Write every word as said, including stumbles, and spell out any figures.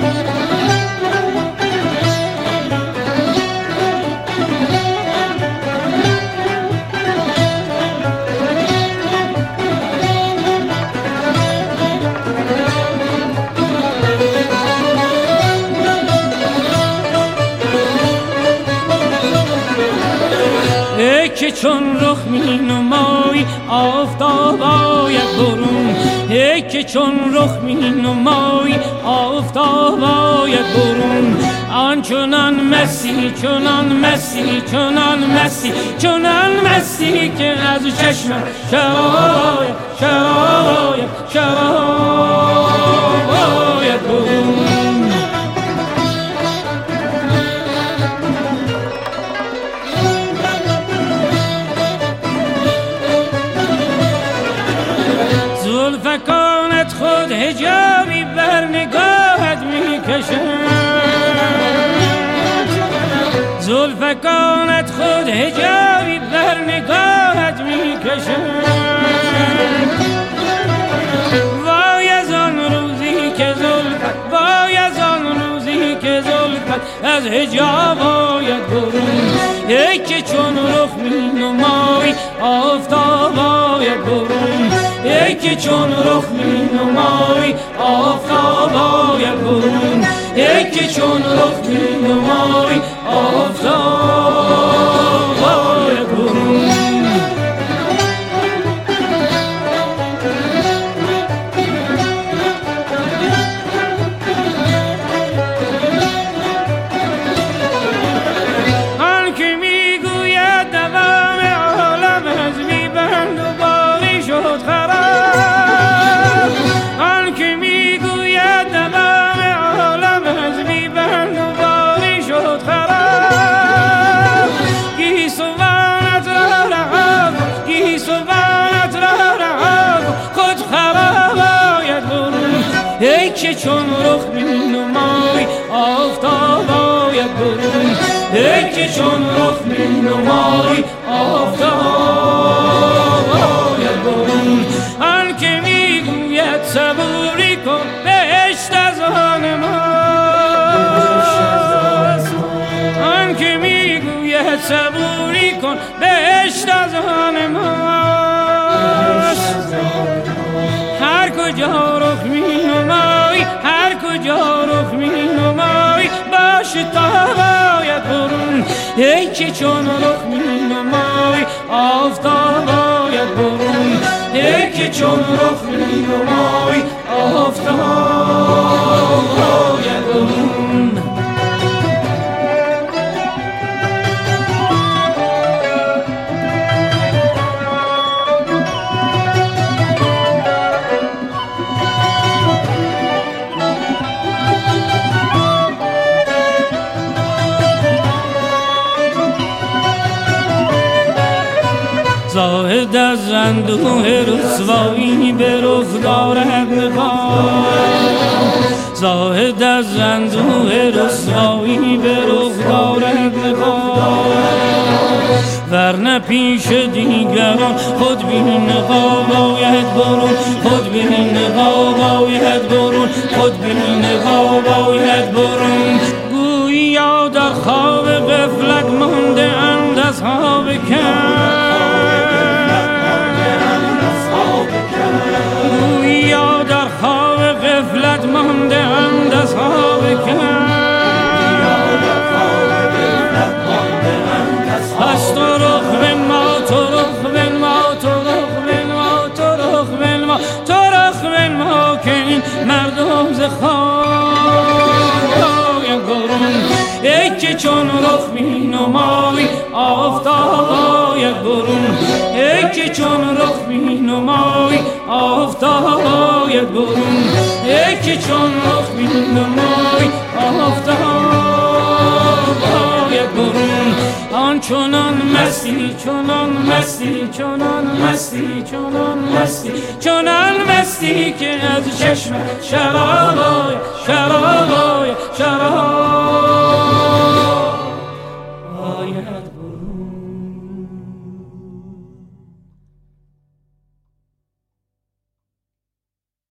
که چون رخ می نمایی آفتاب آید برون، ای که چون رخ می نمایی آفتاب آید برون. آنچنان مسی چنان مسی چنان مسی چنان مسی که از چشم شراب شراب شراب آید برون. زلفکانت خود حجابی بر نگاهت می کشد، زلفکانت خود حجابی بر نگاهت می کشد. وای از آن روزی که زلفت، وای از آن روزی که زلفت از حجاب آید برون، ای که چون رخ می نمایی آفتاب آید برون، ای که چون رخ می نمایی آفتاب آید برون، ای که چون رخ می نمایی آفتاب آید برون. آن که می گوید دوام عالم از بی بند و باقی شد خراب، آن که می گوید دوام عالم از بی بند و باقی شد خراب. گیسوانت را رها کن، گیسوانت را رها کن، خود خراب آید برون، ای که چون رخ می نمایی آفتاب آید برون، ای که چون رخ می نمایی آفتاب آید برون. آن که می گوید صبوری کن بهشت از آن ماست، آن که می گوید صبوری کن بهشت از آن ماست. هر کجا رخ می نمایی، هر کجا رخ می نمایی باش تاب آید برون، ای که چون رخ می نمایی آفتاب آید برون، ای که چون رخ می نمایی آفتاب آید برون. زاهد از اندوه رسوایی به رخ دارد نقاب، زاهد از اندوه رسوایی به رخ دارد نقاب، ورنه پیش دیگران خود بی نقاب آید برون، خود بی نقاب آید برون، خود بی نقاب آید برون. گویا در خواب غفلت مانده اند اصحاب کهف، گویا در خواب غفلت مانده اند اصحاب کهف. پس تو رخ بنما، تو رخ بنما، تو رخ بنما، تو رخ بنما، تو رخ بنما که این مردم ز خواب آید برون، ای که چون رخ می نمایی آفتاب آید برون، ای که چون رخ می نمایی آفتاب آید برون، ای که چون رخ می نمایی آفتاب آید برون. آنچنان مستی چنان مستی چنان مستی چنان مستی چنان مستی که از چشم شراب آید شراب آید شراب